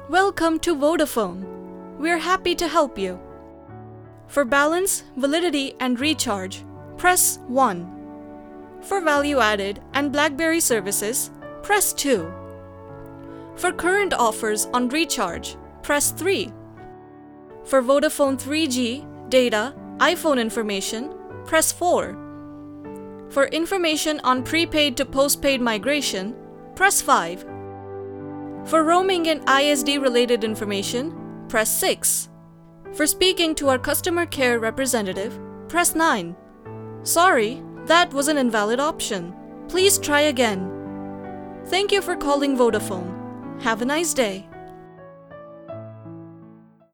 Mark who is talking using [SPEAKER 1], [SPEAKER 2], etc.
[SPEAKER 1] Welcome to Vodafone. We're happy to help you. For balance, validity, and recharge, press 1. For value added and BlackBerry services, press 2. For current offers on recharge, press 3. For Vodafone 3G, data, iPhone information, press 4. For information on prepaid to postpaid migration, press 5. For roaming and ISD related information, press 6. For speaking to our customer care representative, press 9. Sorry, that was an invalid option. Please try again. Thank you for calling Vodafone. Have a nice day.